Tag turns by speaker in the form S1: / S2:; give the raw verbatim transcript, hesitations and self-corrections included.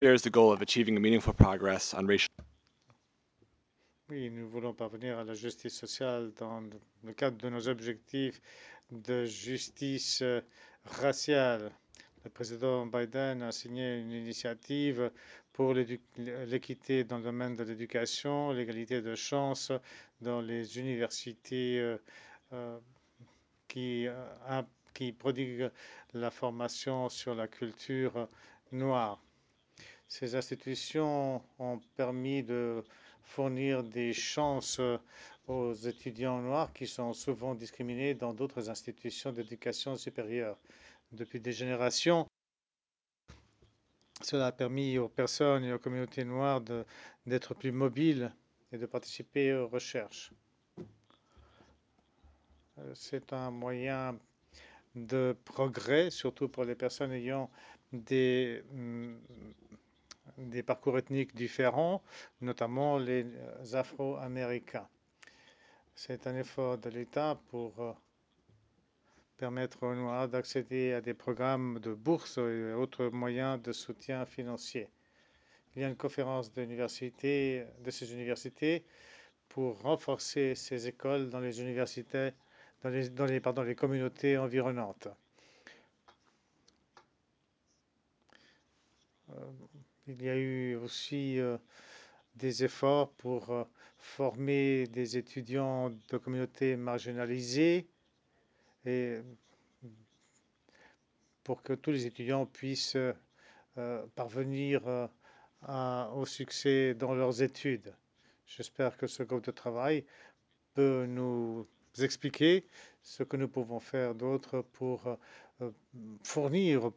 S1: shares the goal of achieving meaningful progress on racial.
S2: Oui, nous voulons parvenir à la justice sociale dans le cadre de nos objectifs de justice euh, raciale. Le président Biden a signé une initiative pour l'équité dans le domaine de l'éducation, l'égalité de chance dans les universités euh, euh, qui, euh, qui prodiguent la formation sur la culture noire. Ces institutions ont permis de fournir des chances aux étudiants noirs qui sont souvent discriminés dans d'autres institutions d'éducation supérieure. Depuis des générations, cela a permis aux personnes et aux communautés noires d'être plus mobiles et de participer aux recherches. C'est un moyen de progrès, surtout pour les personnes ayant des, mm, des parcours ethniques différents, notamment les Afro-Américains. C'est un effort de l'État pour euh, permettre aux Noirs d'accéder à des programmes de bourse et autres moyens de soutien financier. Il y a une conférence de, de ces universités pour renforcer ces écoles dans les universités, dans les, dans les, pardon, les communautés environnantes. Euh, il y a eu aussi euh, des efforts pour euh, former des étudiants de communautés marginalisées et pour que tous les étudiants puissent euh, parvenir euh, à- au succès dans leurs études. J'espère que ce groupe de travail peut nous expliquer ce que nous pouvons faire d'autre pour euh, fournir